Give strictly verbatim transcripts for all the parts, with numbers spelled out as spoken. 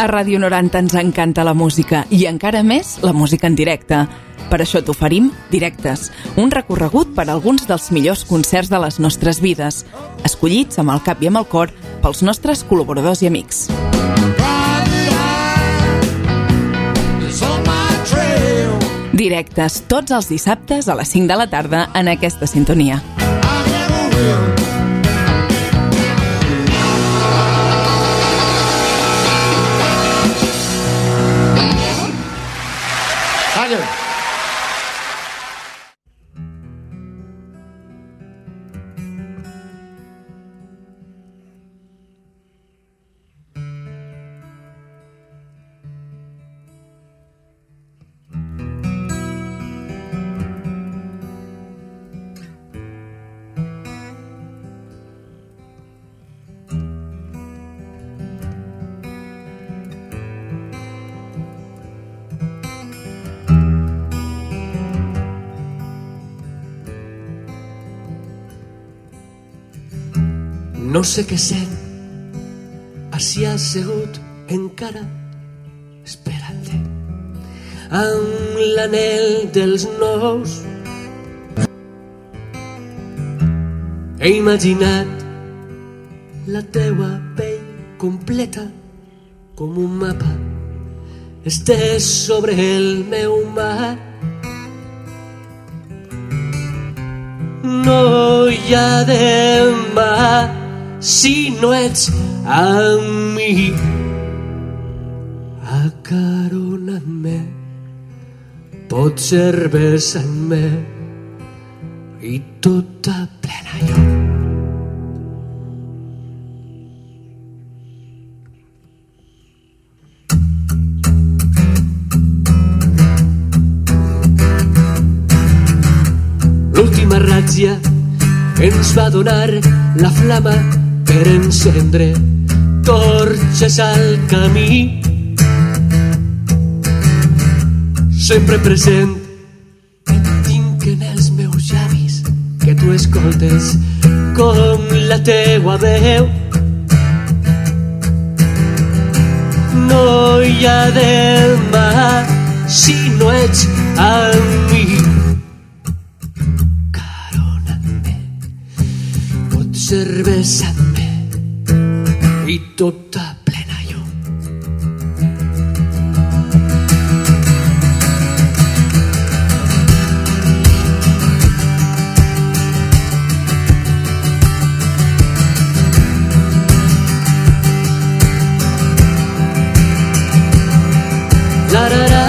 A Ràdio noranta ens encanta la música i encara més la música en directe. Per això t'oferim Directes, un recorregut per alguns dels millors concerts de les nostres vides, escollits amb el cap i amb el cor pels nostres col·laboradors i amics. Directes, tots els dissabtes a les cinc de la tarda en aquesta sintonia. No sé què sent, així assegut encara esperant-te amb l'anel dels nous. He imaginat la teua pell completa com un mapa estès sobre el meu mar. No hi ha demà si no ets amb mi. Acaronant-me, potser besant-me i tota plena jo. L'última ràtzia ens va donar la flama per encendre torxes al camí. Sempre present et tinc en els meus llavis, que tu escoltes com la teua veu. No hi ha demà si no ets amb mi. Besant-me i tota plena jo. La la la.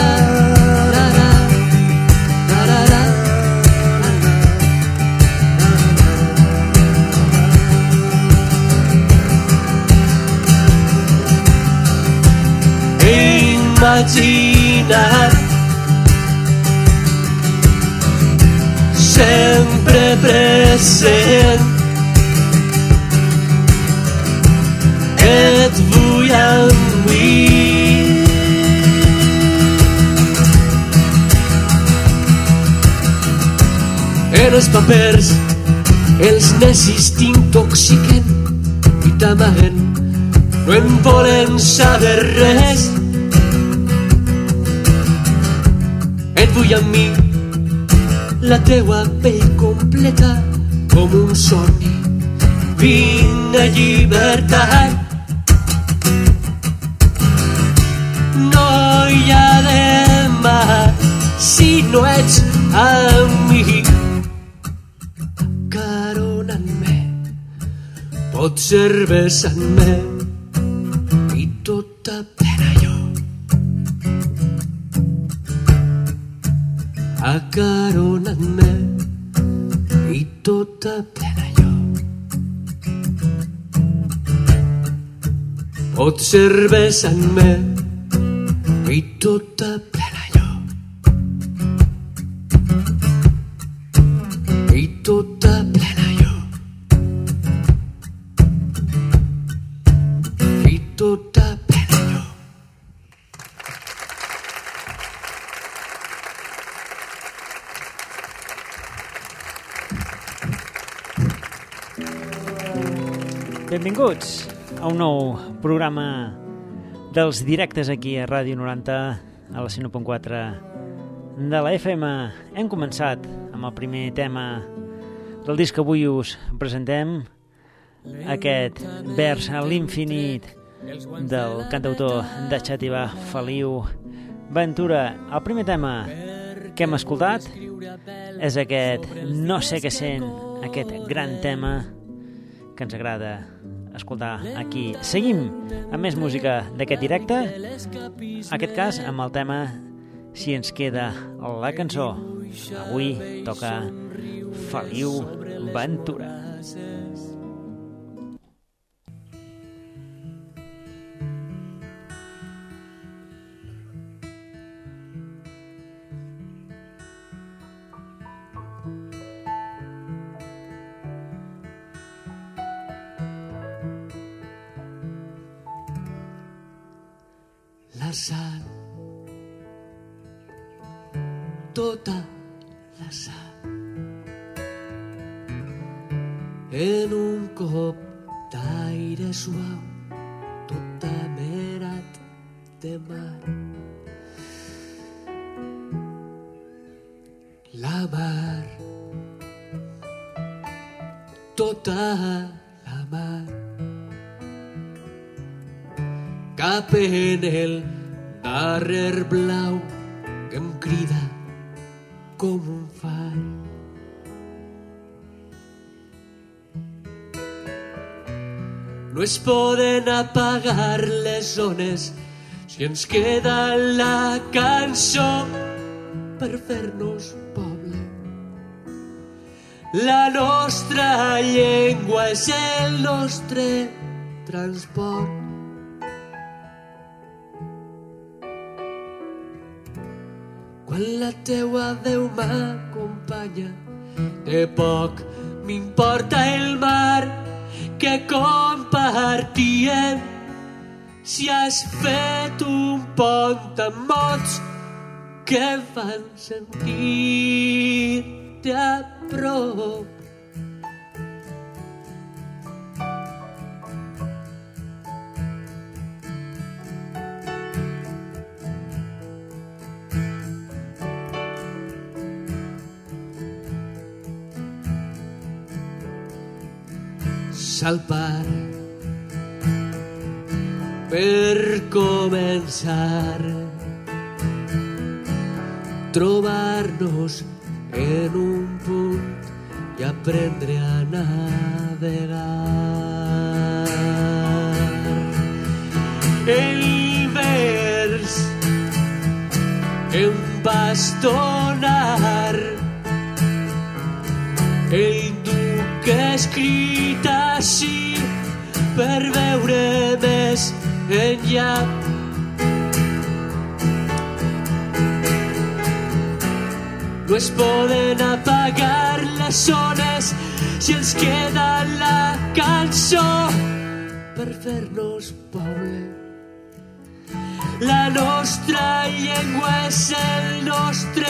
Imaginar sempre present, et vull amb mi. En els papers els necis t'intoxiquen i t'amaguen, no en volen saber res. Et vull amb mi, la teua pell completa com un somni. Vine llibertat. No hi ha demà si no ets amb mi. Acaronant-me, potser besant-me i tota plena jo. Acaronant-me i tota plena jo. Potser besant-me i tota plena jo. I tota plena jo. I tota plena jo. Benvinguts a un nou programa dels directes aquí a Ràdio noranta, a la cent u punt quatre de la F M. Hem començat amb el primer tema del disc que avui us presentem, aquest vers a l'infinit del cantautor de Xàtiva, Feliu Ventura. El primer tema que hem escoltat és aquest No sé què sent, aquest gran tema que ens agrada escoltar aquí. Seguim amb més música d'aquest directe, en aquest cas amb el tema Si ens queda la cançó. Avui toca Feliu Ventura. La sal, tota la sal, en un cop d'aire suau, tota merat de mar. La mar, tota la mar, cap en el darrer blau que em crida com un far. No es poden apagar les ones si ens queda la cançó per fer-nos poble. La nostra llengua és el nostre transport. Quan la teua veu m'acompanya, de poc m'importa el mar que compartíem. Si has fet un pont amb mots que em fan sentir-te a prop. Salpar per començar, trobar-nos en un punt i aprendre a navegar. El vers em vas donar, el duc escrit així per veure més enllà. No es poden apagar les ones si ens queda la cançó per fer-nos poble. La nostra llengua és el nostre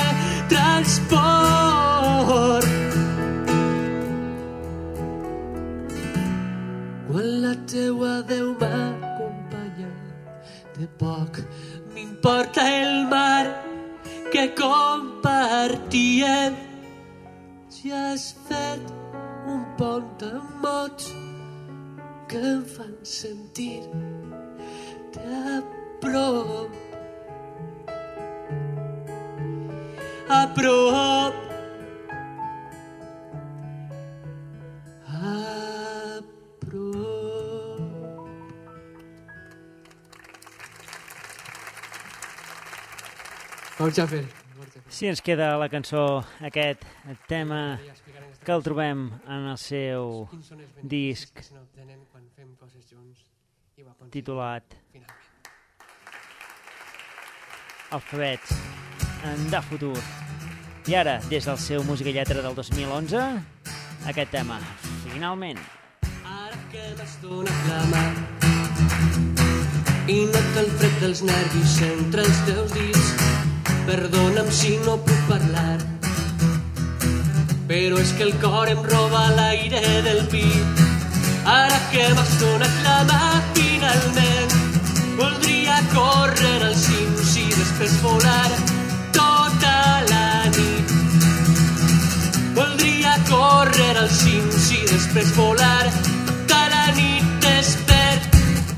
transport. Quan la teua veu m'acompanya, de poc m'importa el mar que compartíem. Si has fet un pont amb mots que em fan sentir-te a prop. A prop. A Si ens queda la cançó, aquest tema que el trobem en el seu disc titulat Alfabets de futur. I ara, des del seu Música i Lletra del dos mil onze, aquest tema, finalment. Ara que m'has donat la mà i nota el fred dels nervis entre els teus dits, perdona'm si no puc parlar, però és que el cor em roba l'aire del pit. Ara que m'has donat la mà finalment, voldria Voldria córrer als cims i després volar tota la nit. Voldria córrer als cims i després volar tota la nit despert.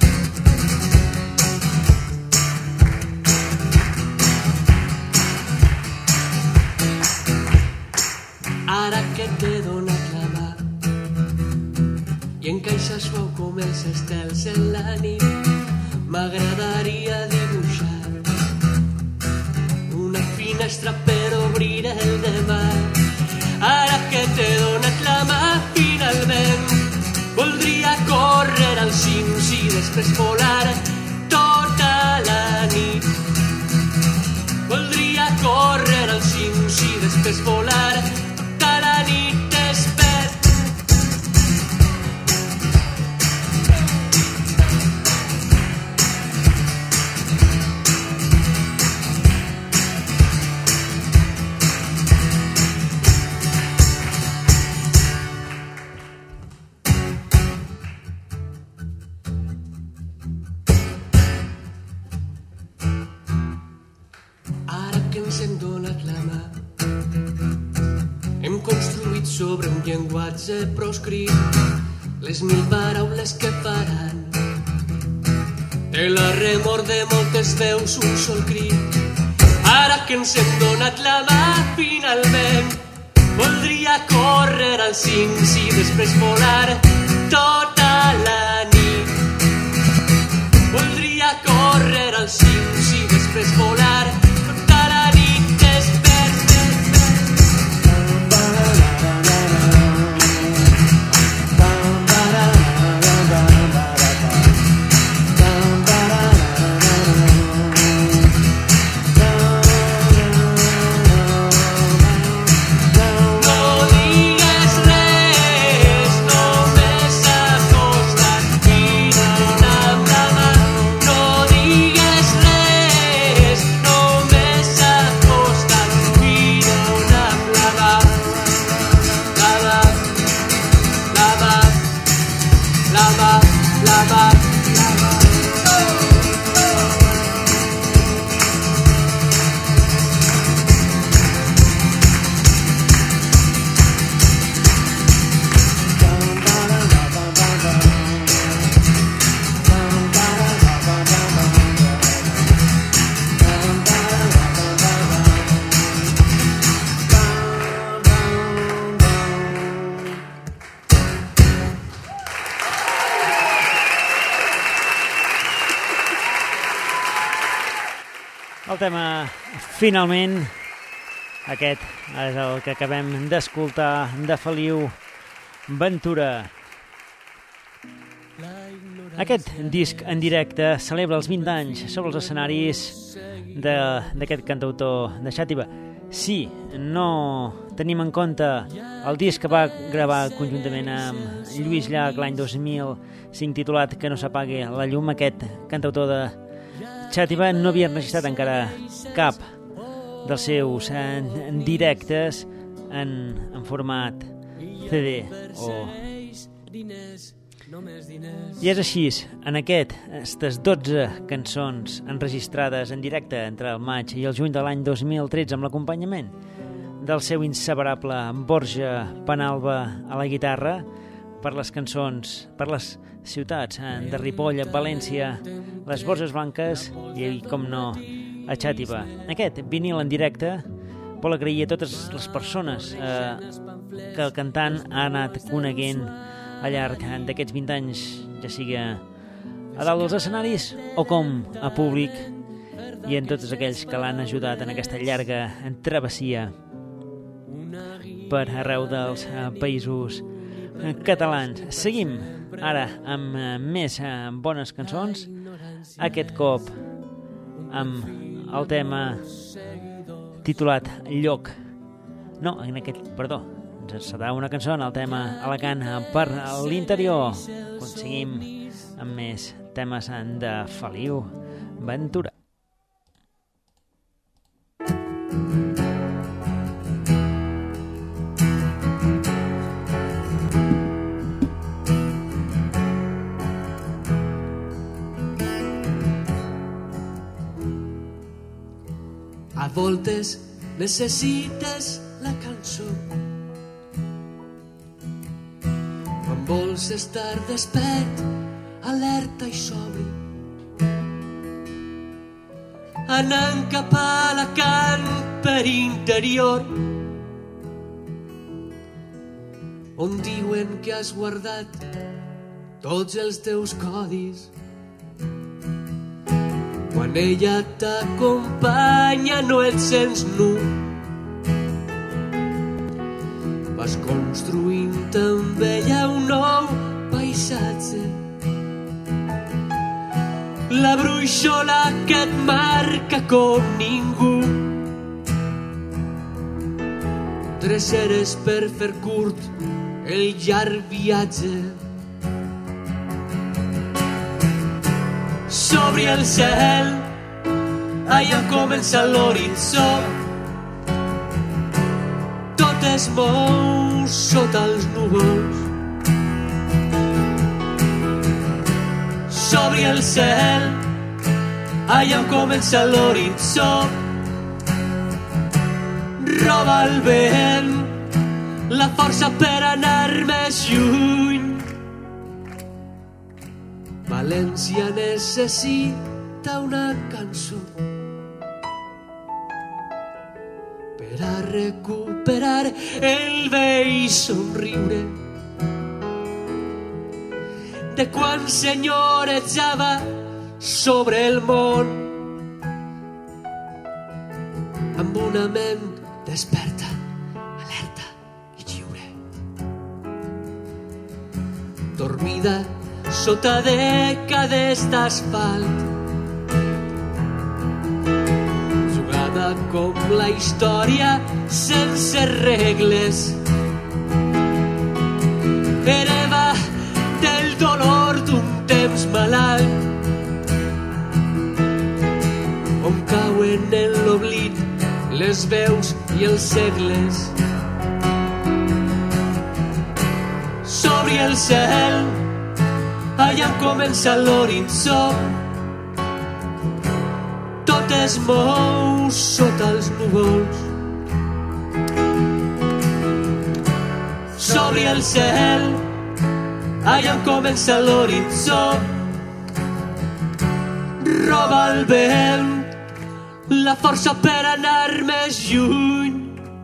Ara que t'he donat la mà i encaixes suau com els estels en la nit, m'agradaria dibuixar una finestra per obrir el demà. Ara que t'he donat la mà finalment, voldria córrer als cims i després volar tota la nit. Voldria córrer als cims i després volar tota la nit despert. Sobre un llenguatge proscrit les mil paraules que faran de la remor de moltes veus un sol crit. Ara que ens hem donat la mà finalment, voldria córrer als cims i després volar tota la nit. Voldria córrer als cims i després volar tota la nit despert. El tema, finalment, aquest és el que acabem d'escoltar de Feliu Ventura. Aquest disc en directe celebra els vint anys sobre els escenaris d'aquest cantautor de Xàtiva. Sí, no tenim en compte el disc que va gravar conjuntament amb Lluís Llach l'any dos mil cinc titulat Que no s'apague la llum. Aquest cantautor de Xàtiva no havia registrat encara cap dels seus en, en directes en, en format C D o... I és així, en aquest, aquestes dotze cançons enregistrades en directe entre el maig i el juny de l'any dos mil tretze amb l'acompanyament del seu inseparable Borja Penalba a la guitarra, per les cançons, per les ciutats de Ripoll, València, les Borges Blanques i, com no, a Xàtiva. Aquest vinil en directe vol agrair a totes les persones eh, que el cantant ha anat coneguent al llarg d'aquests vint anys, ja sigui a dalt dels escenaris o com a públic, i en tots aquells que l'han ajudat en aquesta llarga travessia per arreu dels països catalans. Seguim ara amb més bones cançons, aquest cop amb el tema titulat Lloc. No, en aquest, perdó, ens serà una cançó en el tema Alacant per l'interior. Seguim amb més temes de Feliu Ventura. voltes necessites la cançó. Quan vols estar despert, alerta i sobri, anant cap a Alacant per interior, on diuen que has guardat tots els teus codis. Quan ella t'acompanya no et sents nu, vas construint amb ella un nou paisatge. La bruixola que et marca com ningú. Dreceres per fer curt el llarg viatge. S'obri el cel, allà comença l'horitzó. Tot es mou sota els núvols. S'obri el cel, allà comença l'horitzó. Roba el vent la força per anar més lluny. València necessita una cançó per a recuperar el vell somriure de quan senyorejava sobre el món, amb una ment desperta, alerta i lliure. Dormida sota dècades d'asfalt, jugada com la història sense regles, hereva del dolor d'un temps malalt, on cauen en l'oblit les veus i els segles. S'obri el cel, allà comença l'horitzó. Tot es mou sota els núvols. S'obri el cel, allà comença l'horitzó. Roba el vent la força per anar més lluny.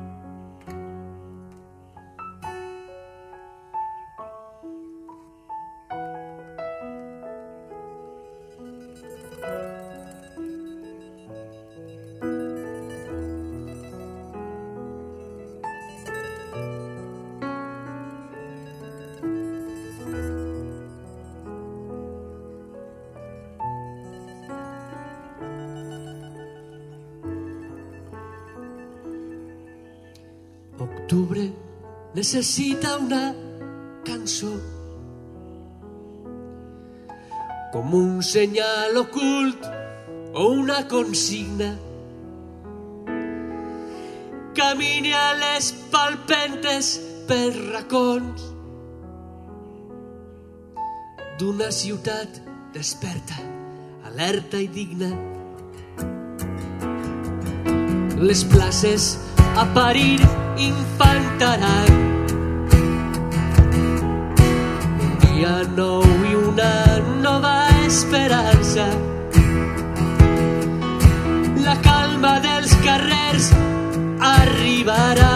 Octubre necessita una cançó, com un senyal ocult o una consigna. Camini a les palpentes per racons d'una ciutat desperta, alerta i digna. Les places a parir infantaran, un dia nou i una nova esperança. La calma dels carrers arribarà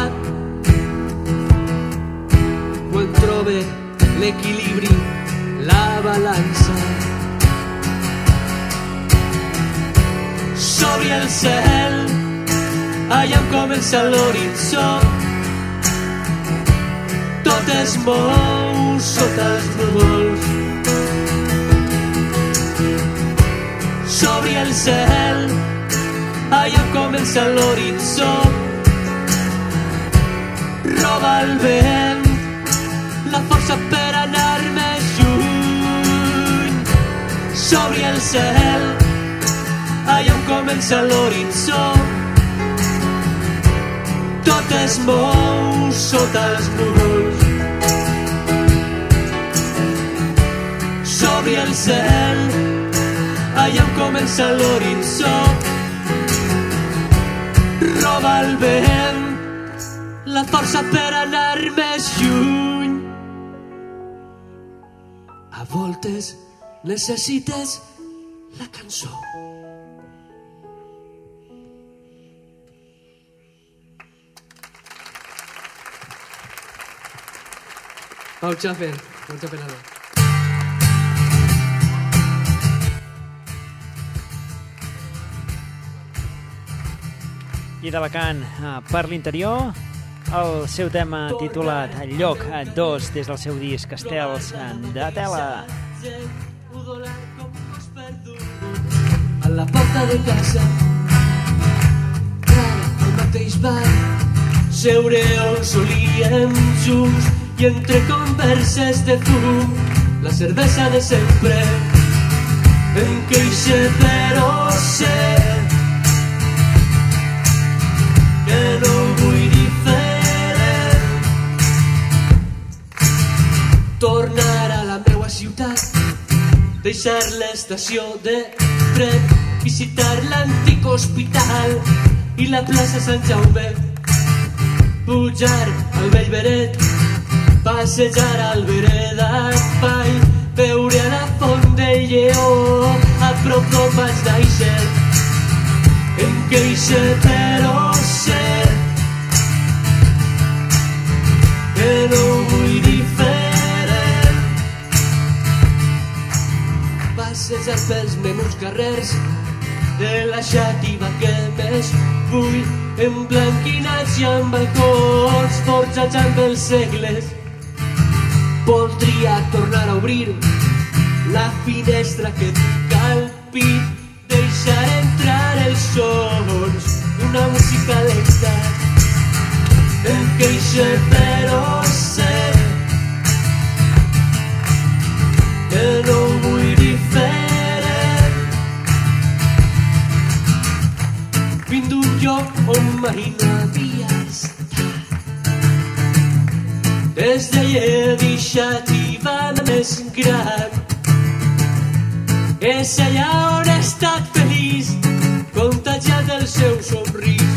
quan trobe l'equilibri, la balança. S'obri el cel, allà comença l'horitzó. Tot es mou sota els núvols. S'obri el cel, allà comença l'horitzó. Roba el vent la força per anar més lluny. S'obri el cel, allà comença l'horitzó. Tot es mou sota els núvols. S'obri el cel, allà comença l'horitzó. roba el vent, la força per anar més lluny. A voltes necessites la cançó. Pau Chafer, Pau Chafer Alba. I d'Alacant per l'interior, el seu tema titulat Lloc dos des del seu disc Estels de Tela. A la porta de casa, al mateix bar, seure on solíem junts i entre converses de fum, la cervesa de sempre em queixa però sé que no vull diferent. Tornar a la meua ciutat, deixar l'estació de tren, visitar l'antic hospital i la plaça Sant Jaume, pujar al vell Beret, passejar al Vereda Espai, veure la font del Lleó, a prop d'on vaig néixer. Em queixa però sé que no vull diferent. Passejar pels menús carrers de la xàtiva que més vull, emblanquinats i amb balcons forjats amb els segles. Voldria tornar a obrir la finestra que tinc al pit, deixar entrar els sons d'una música lenta. Em queixa però sé que no vull diferent. Vinc d'un lloc on mai no havia estat, des de l'iniciativa més gran. És allà on he estat feliç, contagiat del seu somrís.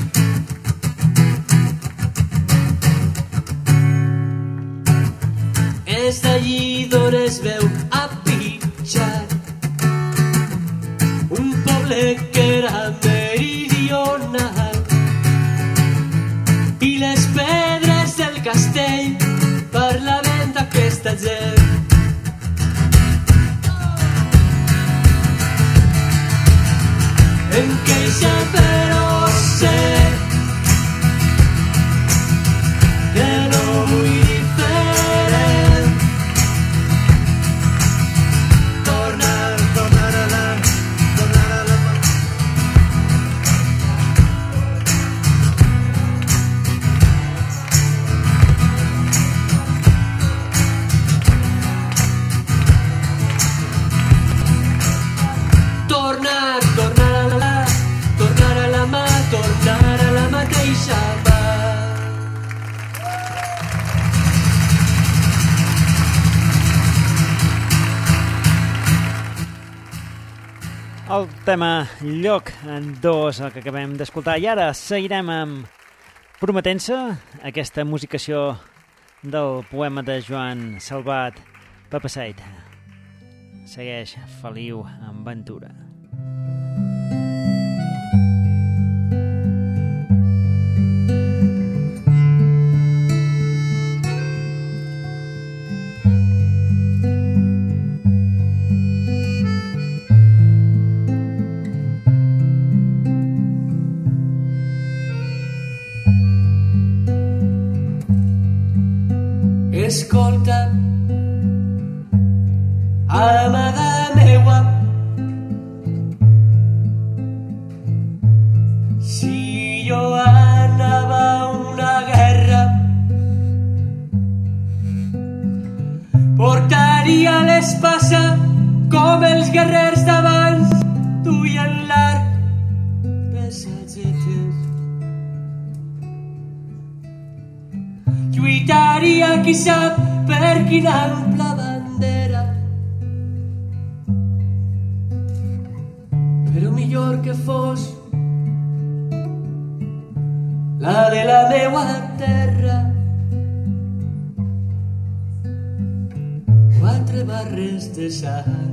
És d'allí d'on es veu a Pitxar, un poble que era meridional, i les pedres del castell parlaven d'aquesta gent. Em queixa però sé que no vull diferent. Tornar, tornar a la, tornar a la mà. Tornar, tornar a la, tornar a la mà, tornar a la mateixa mà. El tema Lloc dos, el que acabem d'escoltar. I ara seguirem amb Prometent-se, aquesta musicació del poema de Joan Salvat, Papaseit. Segueix Feliu amb Ventura. Escolta, amada meua, si jo anava a una guerra, portaria l'espasa com els guerrers d'abans duien l'arc de sagetes. Lluitaria, qui sap, per quina ampla bandera, però millor que fos meua terra. Quatre barres de sang,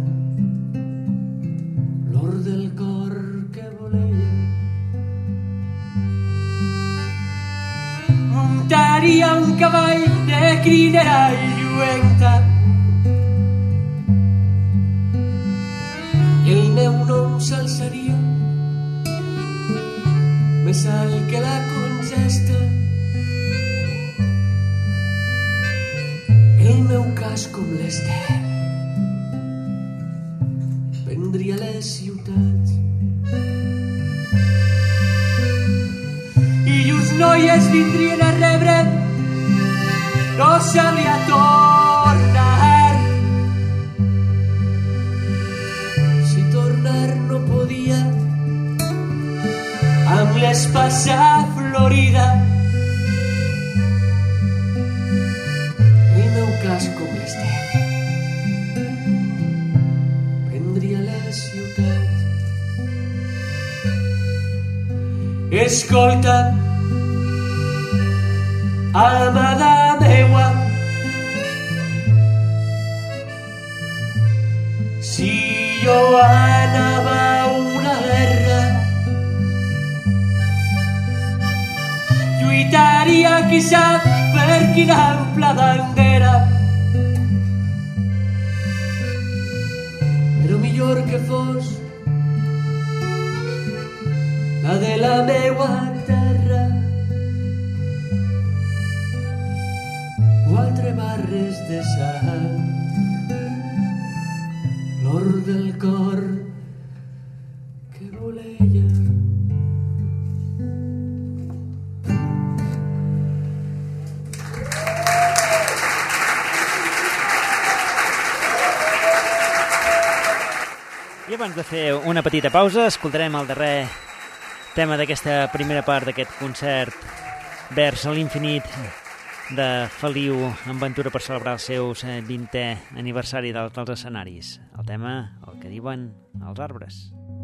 l'or del cor que voleia. Muntaria un cavall de crinera i lluenta, i el meu nom s'alçaria més alt que la congesta. El meu cas com l'estel prendria les ciutats, i llurs noies vindrien a rebre no se li ha tornar. Si tornar no podia amb l'espasa florida, el meu cas com l'estel prendria les ciutats. Escolta, amada meua, si jo anava a una guerra, lluitaria qui sap per quina ampla bandera, però millor que fos la de la meua terra. Quatre barres de sang, l'or del cor que voleia. I abans de fer una petita pausa, escoltarem el darrer tema d'aquesta primera part d'aquest concert Vers a l'infinit de Feliu amb Ventura per celebrar el seu vintè aniversari dels, dels escenaris. El tema, el que diuen els arbres.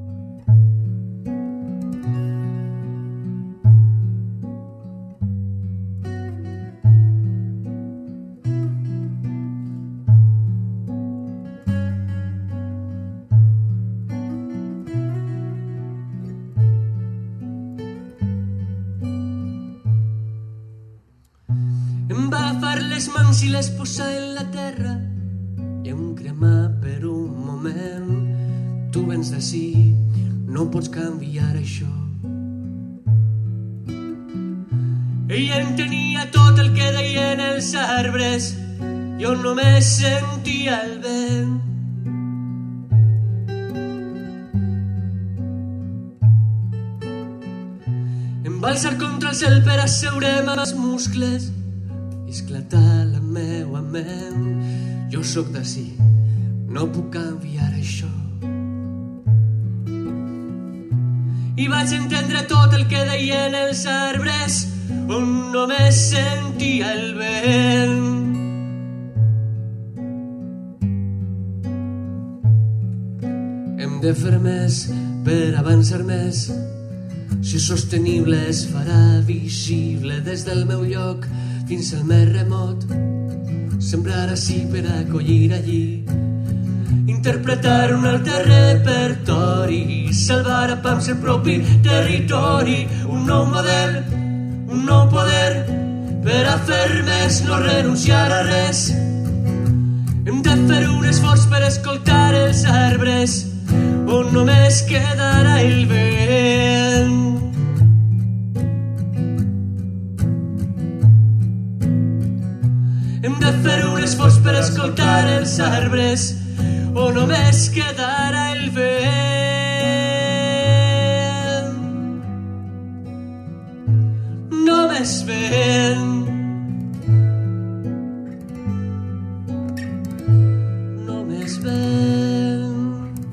Les mans i les posa en la terra i em crema per un moment. Tu vens d'ací, no pots canviar això. Ella entenia tot el que deien els arbres, jo només sentia el vent. Em va alçar contra el cel per asseure'm els muscles, esclatar la meua ment. Jo sóc d'ací, no puc canviar això. I vaig entendre tot el que deien els arbres, on només sentia el vent. Hem de fer més per avançar més. Si és sostenible es farà visible des del meu lloc fins al més remot, sembrar ací per acollir allí, interpretar un altre repertori, salvar a pams el propi territori, un nou model, un nou poder, per a fer més, no renunciar a res. Hem de fer un esforç per escoltar els arbres, on només quedarà el vent. Hem de fer un esforç per escoltar els arbres, o només quedarà el vent. Només vent. Només vent.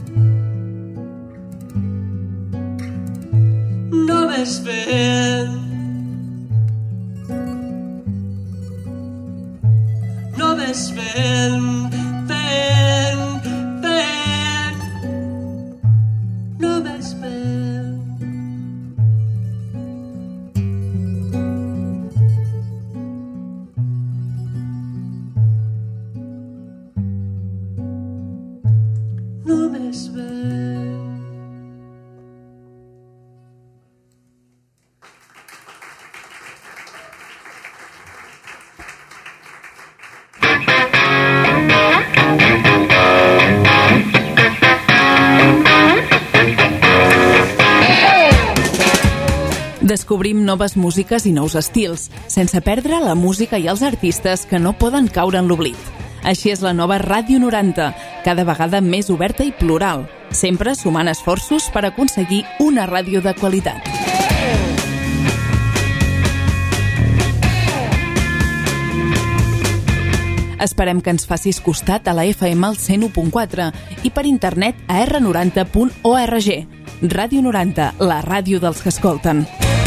Només vent. Només vent, vent, vent, només vent. Descobrim noves músiques i nous estils, sense perdre la música i els artistes que no poden caure en l'oblit. Així és la nova Ràdio noranta, cada vegada més oberta i plural, sempre sumant esforços per aconseguir una ràdio de qualitat. Esperem que ens facis costat a la F M al cent u punt quatre i per internet a erre noranta punt org. Ràdio noranta, la ràdio dels que escolten.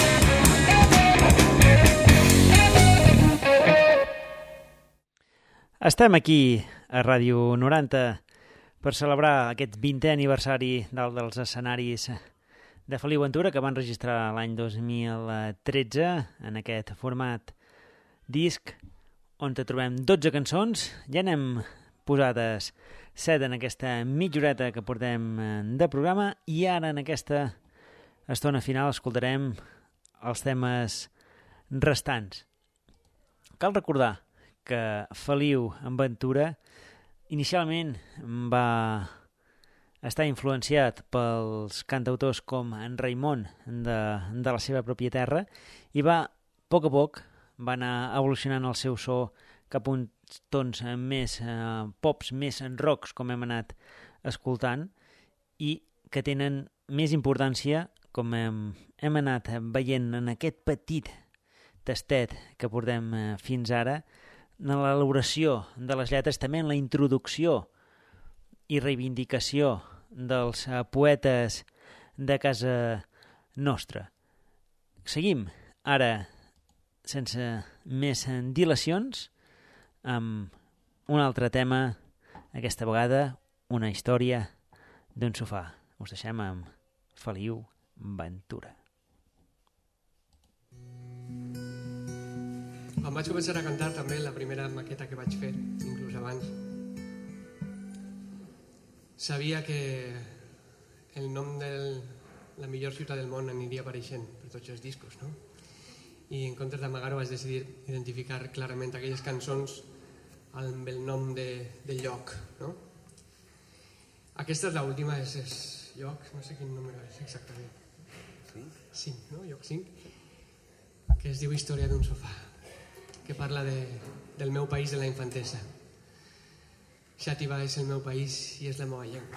Estem aquí a Ràdio noranta per celebrar aquest vintè aniversari dalt dels escenaris de Feliu Ventura, que van registrar l'any dos mil tretze en aquest format disc, on te trobem dotze cançons. Ja n'hem posades set en aquesta mitja horeta que portem de programa i ara en aquesta estona final escoltarem els temes restants. Cal recordar que Feliu Ventura inicialment va estar influenciat pels cantautors com en Raimon de, de la seva pròpia terra i va, a poc a poc, va anar evolucionant el seu so cap a uns tons més eh, pops, més rocks, com hem anat escoltant, i que tenen més importància, com hem, hem anat veient en aquest petit tastet que portem eh, fins ara, en l'elaboració de les lletres, també en la introducció i reivindicació dels uh, poetes de casa nostra. Seguim ara, sense més dilacions, amb un altre tema, aquesta vegada una història d'un sofà. Us deixem amb Feliu Ventura. Quan vaig començar a cantar també, la primera maqueta que vaig fer, inclús abans, sabia que el nom de la millor ciutat del món aniria apareixent per tots els discos, no? I en comptes d'amagar-ho vaig decidir identificar clarament aquelles cançons amb el nom de, de lloc, no? Aquesta és l'última, és, és lloc, no sé quin número és exactament. cinc, no? Lloc cinc, que es diu Història d'un sofà, que parla de, del meu país de la infantesa. Xàtiva és el meu país i és la meva llengua.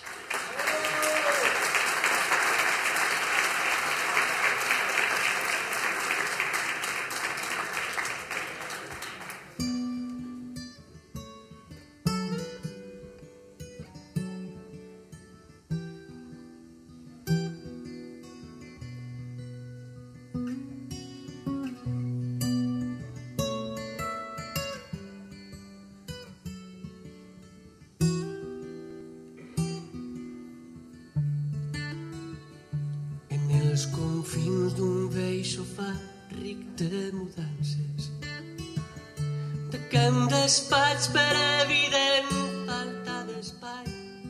Els confins d'un vell sofà ric de mudances, de camp despatx per evident falta d'espai,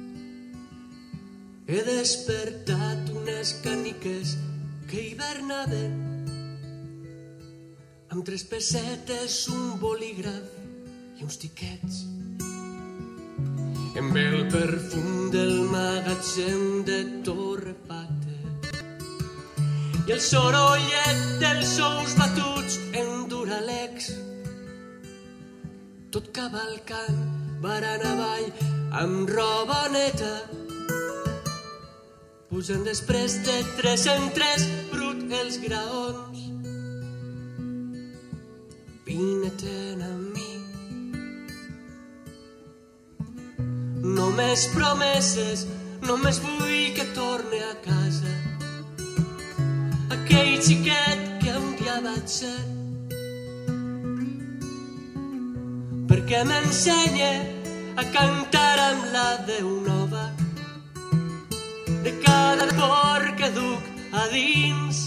he despertat unes caniques que hibernaven amb tres pessetes, un bolígraf i uns tiquets, amb el perfum del magatzem de Torrefata i el sorollet dels ous batuts en duralex, tot cavalcant barana avall amb roba neta, posant després de tres en tres brut els graons. Vine-te'n amb mi, només promeses, només vull que torne a casa aquell xiquet que un dia vaig ser, perquè m'ensenya a cantar amb la veu nova de cada por que duc a dins.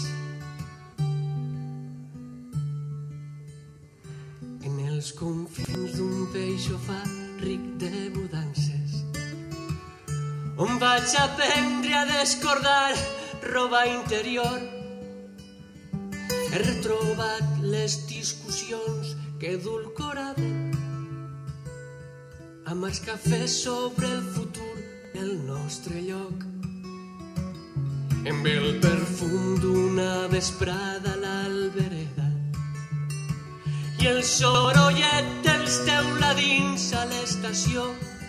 En els confins d'un vell sofà ric de mudances, on vaig aprendre a descordar roba interior, he retrobat les discussions que edulcoraven amb els cafès sobre el futur del nostre lloc. amb el perfum d'una vesprada a l'albereda i el sorollet dels teuladins a l'estació.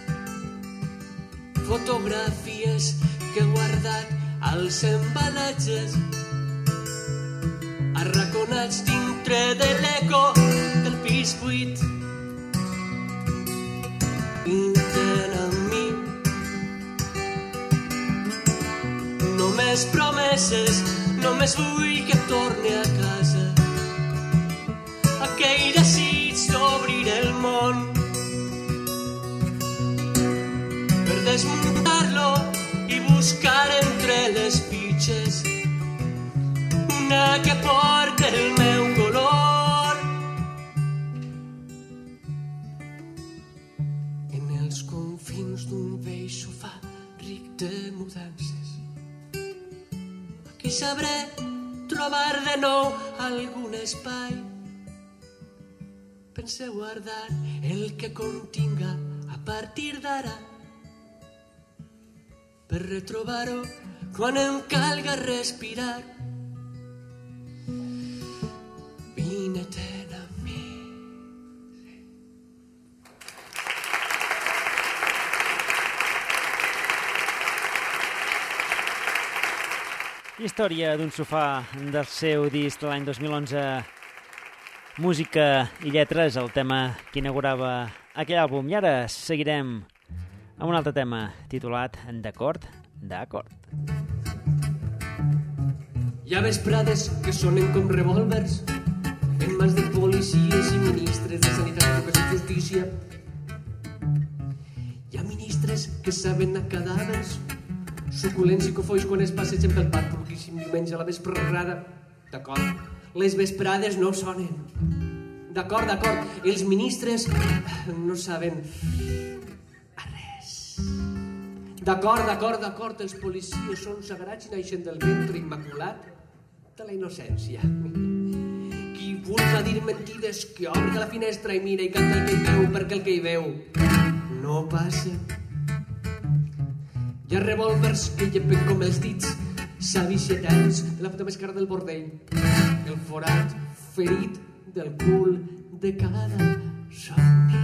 Fotografies que he guardat als embalatges arraconats dintre de l'eco del pis buit. Pinten amb mi només promeses, només vull que torni a casa. Aquell desig d'obrir el món per desmuntar-lo i buscar entre les pitxes una que porta el meu color. En els confins d'un vell sofà ric de mudances, aquí sabré trobar de nou algun espai. Pense guardar el que continga a partir d'ara per retrobar-ho quan em calga respirar. Vine-te'n amb mi. Història d'un sofà del seu disc de l'any dos mil onze, música i lletres, el tema que inaugurava aquell àlbum. I ara seguirem amb un altre tema titulat D'acord, d'acord. Hi ha vesprades que sonen com revòlvers en mans de policies i ministres de Sanitat, Educació i Justícia. Hi ha ministres que saben a cadàvers suculents i cofois quan es passegen pel parc poquíssim diumenge a la vesprada. D'acord, les vesprades no sonen. D'acord, d'acord, els ministres no saben a res. D'acord, d'acord, d'acord, els policies són sagrats i naixen del ventre immaculat de la innocència. Qui vulga dir mentides, que obri la finestra i mira i canta el que hi veu, perquè el que hi veu no passa. Hi ha revòlvers que llepen com els dits, savis i eterns de la puta més cara del bordell, el forat ferit del cul de cada somni.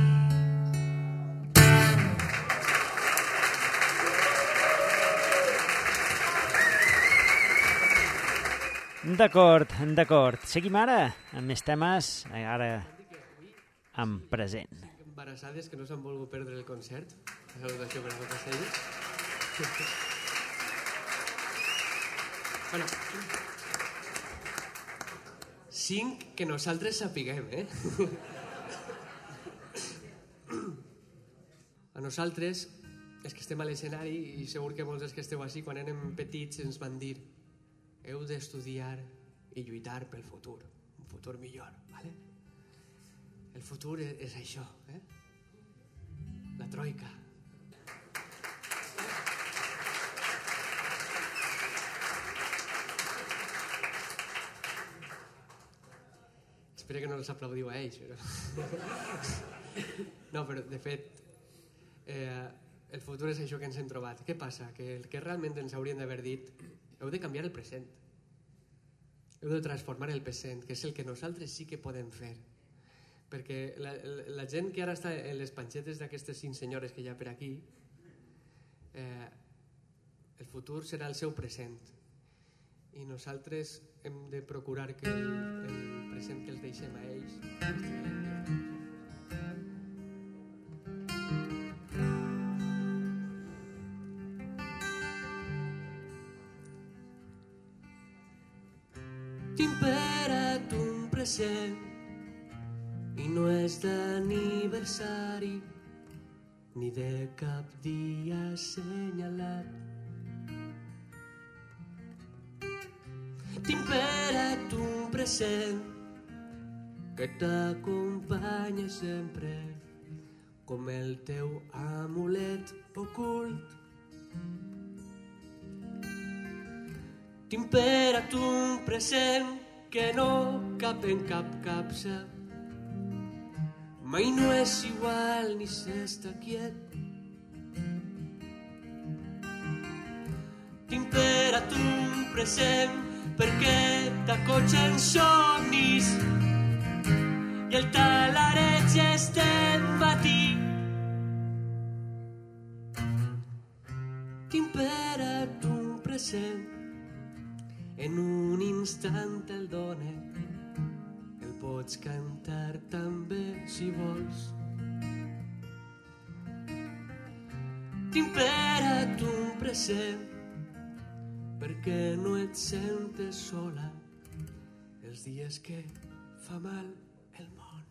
D'acord, d'acord. Seguim ara amb més temes, ara amb present. Embarassades que no s'han volgut perdre el concert. Una salutació per a totes elles. Bueno, cinc que nosaltres sapiguem, eh? A nosaltres, els que estem a l'escenari, i segur que molts dels que esteu així, quan érem petits ens van dir: heu d'estudiar i lluitar pel futur, un futur millor, ¿vale? El futur és, és això, eh? La troika. Espero que no els aplaudiu a ells, però... No, però de fet, eh, el futur és això que ens hem trobat. Què passa? Que el que realment ens haurien d'haver dit: heu de canviar el present. Heu de transformar el present, que és el que nosaltres sí que podem fer. Perquè la, la, la gent que ara està en les panxetes d'aquestes cinc senyores que hi ha per aquí, eh, el futur serà el seu present. I nosaltres hem de procurar que el, el present que els deixem a ells estigui millor. T'impera't un present i no és d'aniversari ni de cap dia assenyalat. T'impera't un present que t'acompanya sempre com el teu amulet ocult. T'impera't un present que no cap en cap capsa, mai no és igual ni s'està quiet. T'impera't un present perquè t'acotxen somnis i el talareig és del matí. Tinc per a tu un present, en un instant el done, el pots cantar també si vols. Tinc per a tu un present, perquè no et sentes sola els dies que fa mal el món.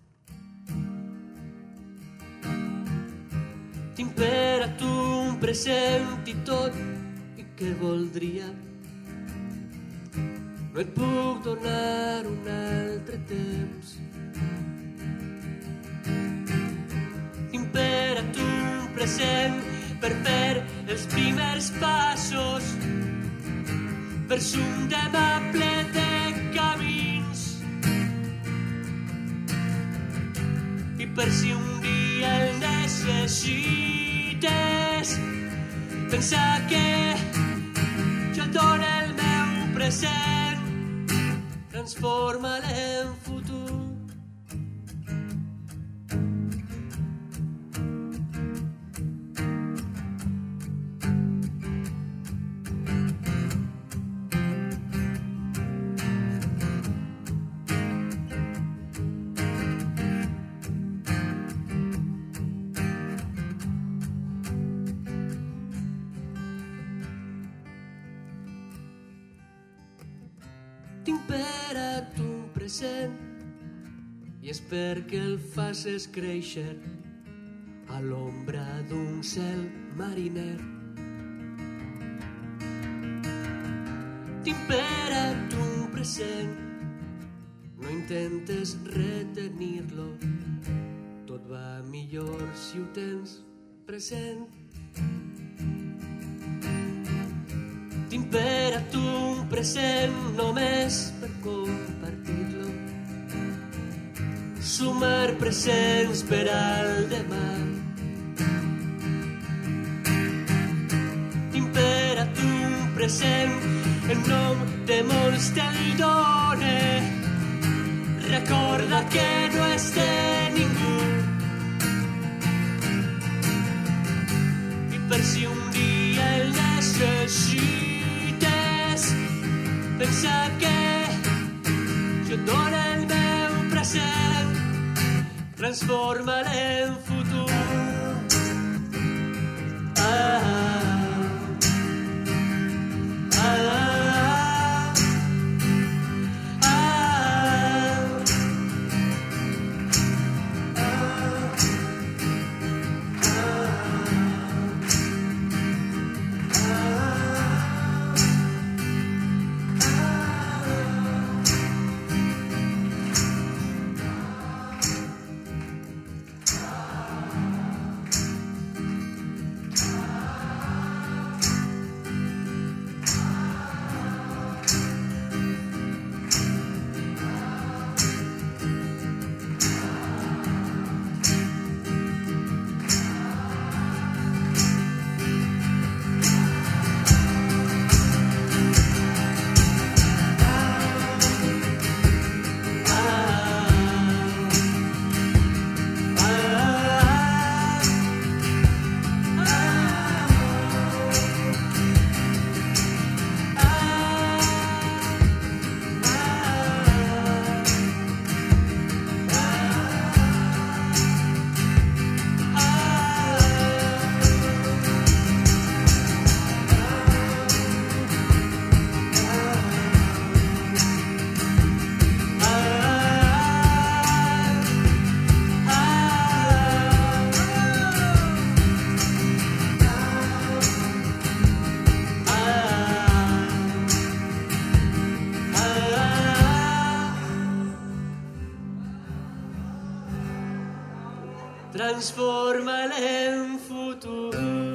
Tinc per a tu un present i tot i què voldria. No et puc donar un altre temps. Tinc per a tu un present per fer els primers passos, per ser un demà ple de camins, i per si un dia el necessites, pensar que jo et dono el meu present, transforma-l en futur. Tinc per a tu un present i és perquè el faces créixer a l'ombra d'un cel mariner. Tinc per a tu un present, no intentes retenir-lo, tot va millor si ho tens present. Tinc per a tu un present només per compartir-lo, sumar presents per al demà. Tinc per a tu un present, en nom de molts te'l done, recorda que no és de ningú, i per si un dia el necessites, pensa que jo et dono el meu present, transforma-l en futur. Ah, ah, ah, transforma-l en futur.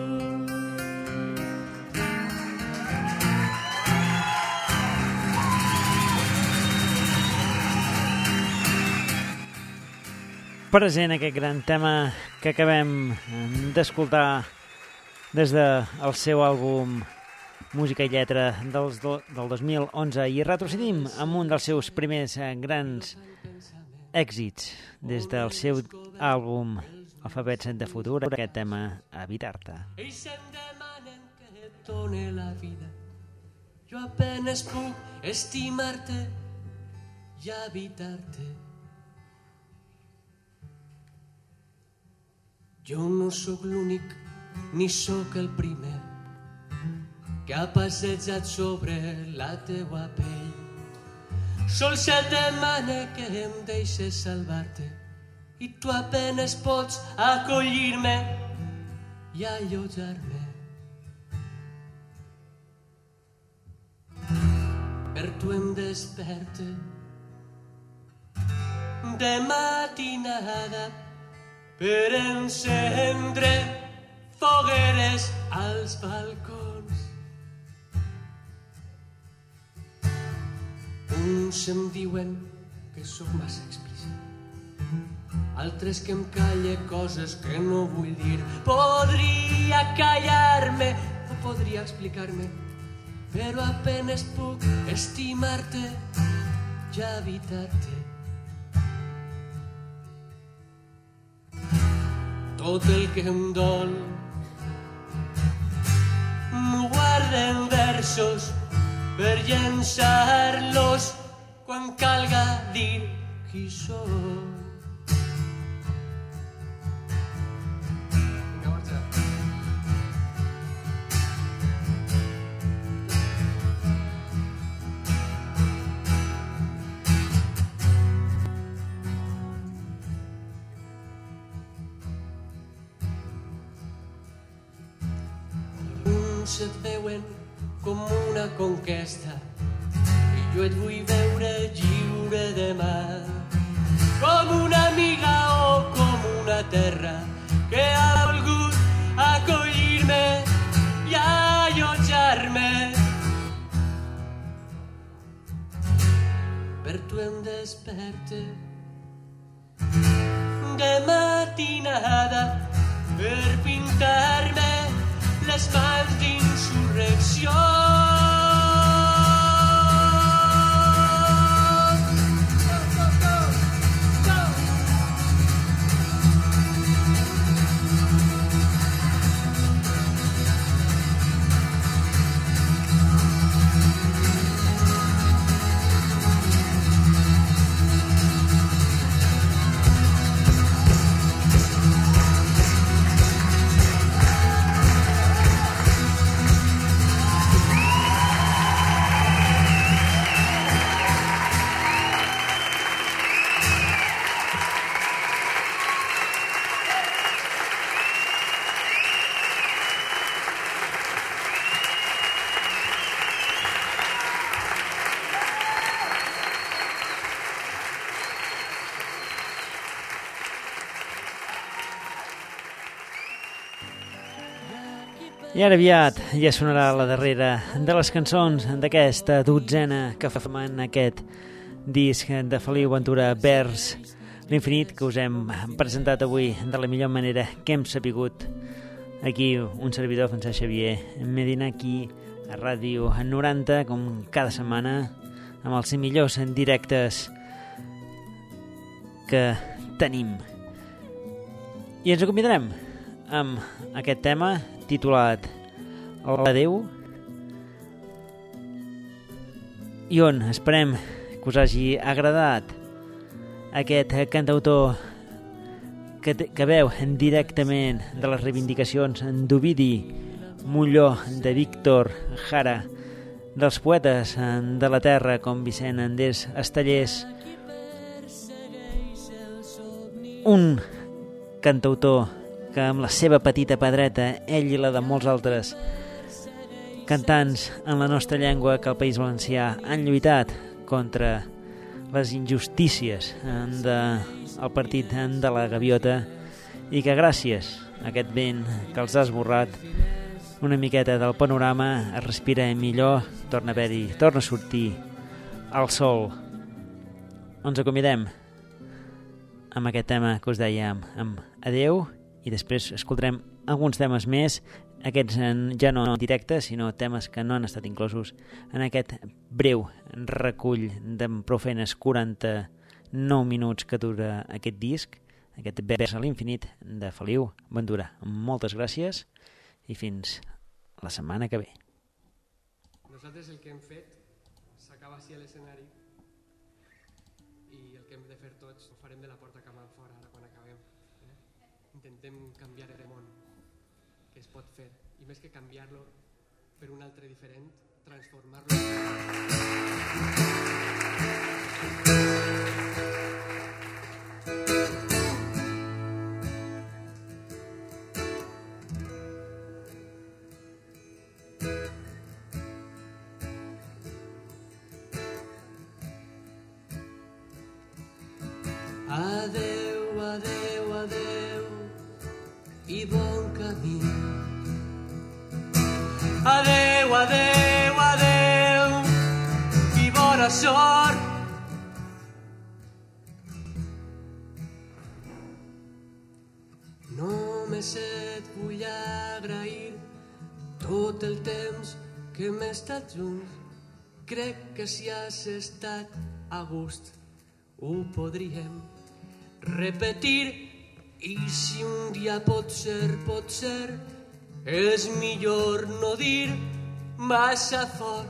Present aquest gran tema que acabem d'escoltar des del seu àlbum música i lletra dels do, del dos mil onze, i retrocedim amb un dels seus primers eh, grans èxits des del seu àlbum Alfabets de Futur, aquest tema Habitar-te. Ells em demanen que et done la vida, jo apenas puc estimar-te i habitar-te. Jo no sóc l'únic ni sóc el primer que ha passejat sobre la teua pell. Sols et demane que em deixes salvar-te i tu apenas pots acollir-me i allotjar-me. Per tu em desperte de matinada per encendre fogueres als balcons. Uns em diuen que sóc massa explícit, altres que em calle coses que no vull dir. Podria callar-me o podria explicar-me, però apenas puc estimar-te i habitar-te. Tot el que em dol m'ho guarden versos per llençar-los quan calga dir qui soc. Uns et veuen com una conquesta i jo et vull veure lliure demà, com una amiga o com una terra que ha volgut acollir-me i allotjar-me. Per tu em desperte de matinada per pintar-me les mans d'insurrecció. I ara aviat ja sonarà la darrera de les cançons d'aquesta dotzena que fem en aquest disc de Feliu Ventura Vers l'Infinit, que us hem presentat avui de la millor manera que hem sapigut. Aquí un servidor, Francesc Xavier Medina, aquí a Ràdio noranta, com cada setmana, amb els millors en directes que tenim. I ens acomiadarem amb aquest tema titulat L'adeu, i on esperem que us hagi agradat aquest cantautor que, que veu directament de les reivindicacions d'Ovidi Molló, de Víctor Jara, dels poetes de la terra com Vicent Endés Estellers, un cantautor que amb la seva petita pedreta, ell i la de molts altres cantants en la nostra llengua que al País Valencià han lluitat contra les injustícies del partit de la Gaviota, i que gràcies a aquest vent que els ha esborrat una miqueta del panorama es respira millor, torna a haver-hi, torna a sortir el sol. Ens acomiadem amb aquest tema que us dèiem, amb adeu i després escoltarem alguns temes més, aquests ja no en directe, sinó temes que no han estat inclosos en aquest breu recull de prou feines quaranta-nou minuts que dura aquest disc, aquest Vers a l'infinit de Feliu Bandura. Moltes gràcies i fins la setmana que ve. Nosaltres el que hem fet s'acaba així a l'escenari i el que hem de fer tots ho farem de la porta cap enfora ara quan acabem. Eh? Intentem canviar el món que es pot fer i més que canviar-lo per un altre diferent, transformar-lo. Adeu, adeu, adeu i bon camí. Adeu, adeu, adeu i bona sort. Només et vull agrair tot el temps que hem estat junts. Crec que si has estat a gust ho podríem repetir i si un dia pot ser, pot ser, és millor no dir massa fort,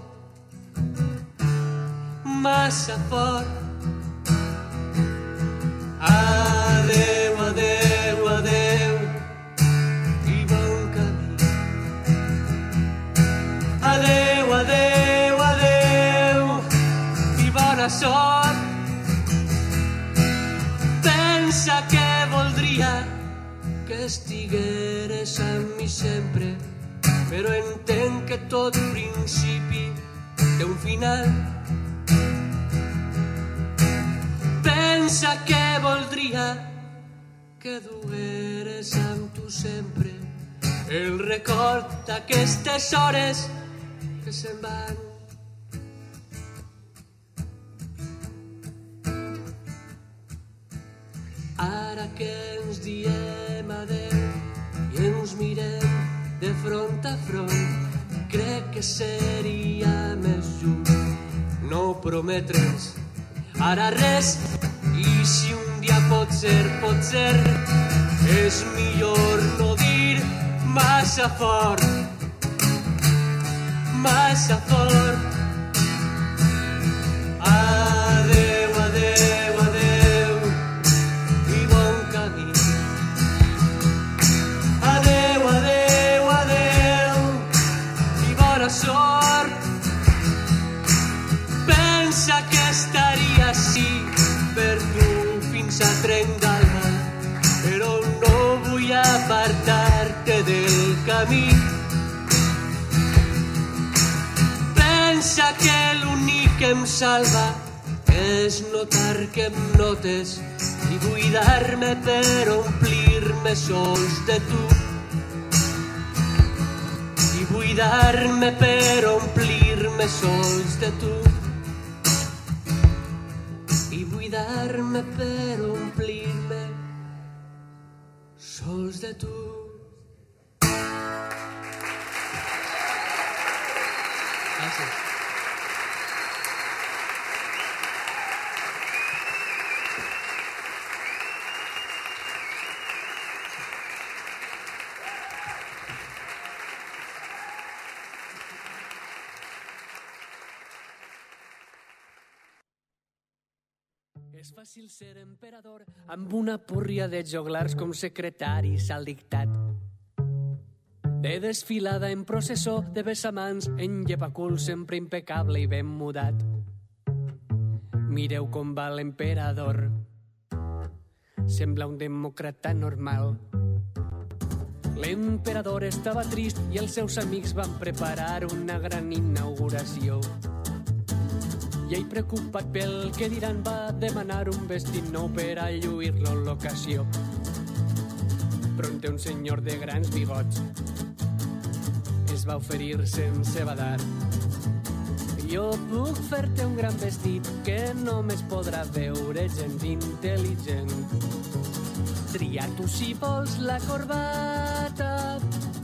massa fort. Adeu, adeu, adeu i bon camí. Adeu, adeu, adeu i bona sort. Pensa que voldria que estigueres amb mi sempre, però entenc que tot principi té un final. Pensa que voldria que dugueres amb tu sempre el record d'aquestes hores que se'n van. Ara que ens diem adeu i ens mirem de front a front, crec que seria més just no prometre'ns ara res i si un dia pot ser, pot ser, és millor no dir massa fort, massa fort. Adeu, adeu, adeu i bon camí. Adeu, adeu, adeu i bona sort. Pensa que estaria així per tu fins a trencar-me, però no vull apartar-te del camí. Pensa que l'únic que em salva és notar que em notes i buidar-me per omplir-me sols de tu. I buidar-me per omplir-me sols de tu. I buidar-me per omplir-me sols de tu. Gràcies. És fàcil ser emperador amb una púrria de joglars com secretaris al dictat. De desfilada en processó, de bessamans en llepacul sempre impecable i ben mudat. Mireu com va l'emperador. Sembla un demòcrata normal. L'emperador estava trist i els seus amics van preparar una gran inauguració. I ell, preocupat pel que diran, va demanar un vestit nou per a lluir-lo l'ocasió. Pronte un senyor de grans bigots es va oferir sense badar. Jo puc fer-te un gran vestit que només podrà veure gent intel·ligent. Tria tu si vols la corbata.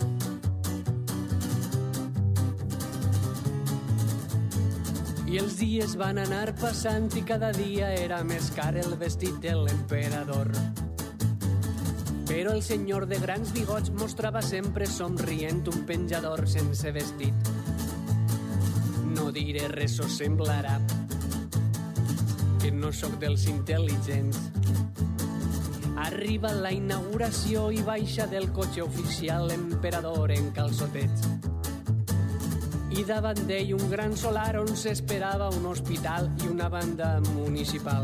I els dies van anar passant i cada dia era més car el vestit de l'emperador. Però el senyor de grans bigots mostrava sempre somrient un penjador sense vestit. No diré res, o semblarà que no sóc dels intel·ligents. Arriba la inauguració i baixa del cotxe oficial l'emperador en calçotets. I davant d'ell un gran solar on s'esperava un hospital i una banda municipal.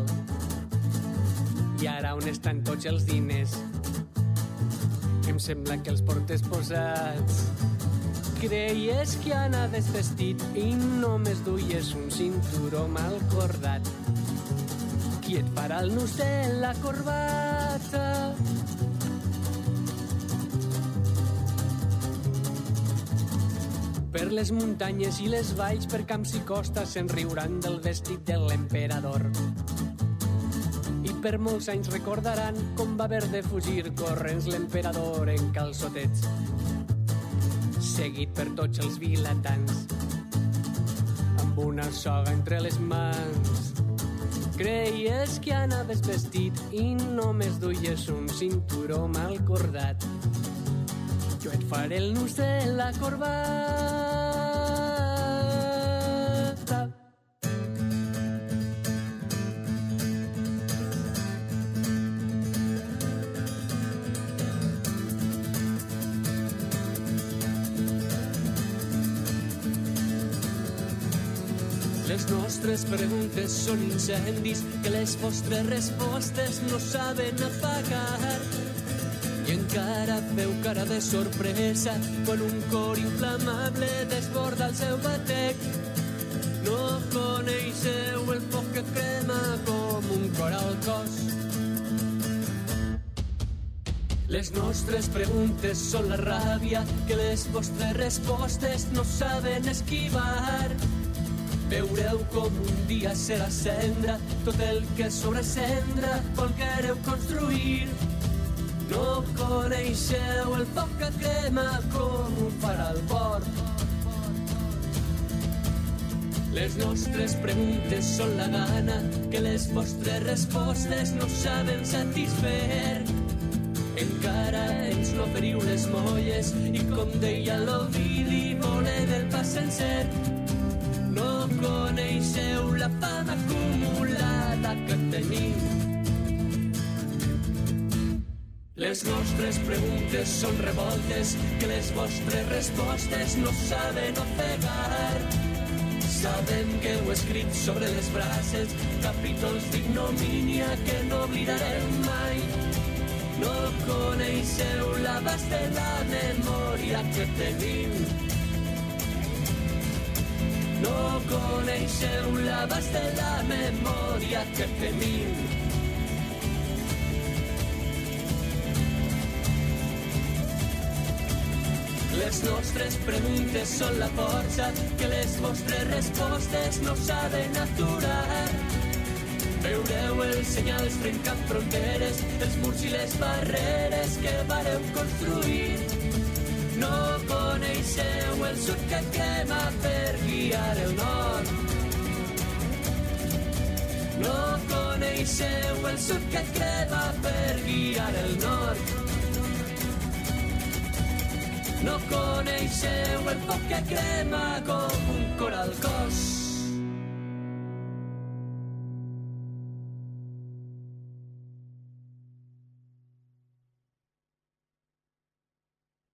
I ara on estan tots els diners? Em sembla que els portes posats. Creies que anaves vestit i només duies un cinturó mal cordat. Qui et farà el nus de la corbata? Per les muntanyes i les valls, per camps i costes, se'n riuran del vestit de l'emperador. I per molts anys recordaran com va haver de fugir corrents l'emperador en calçotets, seguit per tots els vilatans, amb una soga entre les mans. Creies que anaves vestit i només duies un cinturó mal cordat. Jo et faré el nus de la corbata. Les nostres preguntes són incendis que les vostres respostes no saben apagar. I encara feu cara de sorpresa quan un cor inflamable desborda el seu batec. No coneixeu el foc que crema com un cor al cos. Les nostres preguntes són la ràbia que les vostres respostes no saben esquivar. Veureu com un dia serà cendra tot el que sobre cendra volguereu construir. No coneixeu el foc que crema com un far al port. Les nostres preguntes són la gana que les vostres respostes no saben satisfer. Encara ens no feriu les molles i, com deia l'Ovidi, volem el pa sencer. No coneixeu la fama acumulada que tenim. Les nostres preguntes són revoltes que les vostres respostes no saben ofegar. Sabem que heu escrit sobre les brases capítols d'ignomínia que no oblidarem mai. No coneixeu l'abast de la memòria que tenim. No coneixeu l'abast de la memòria que tenim. Les nostres preguntes són la força que les vostres respostes no saben aturar. Veureu els senyals trencant fronteres, els murs i les barreres que vareu construir. No coneixeu el sud que crema per guiar el nord. No coneixeu el sud que crema per guiar el nord. No coneixeu el foc que crema com un cor al cos.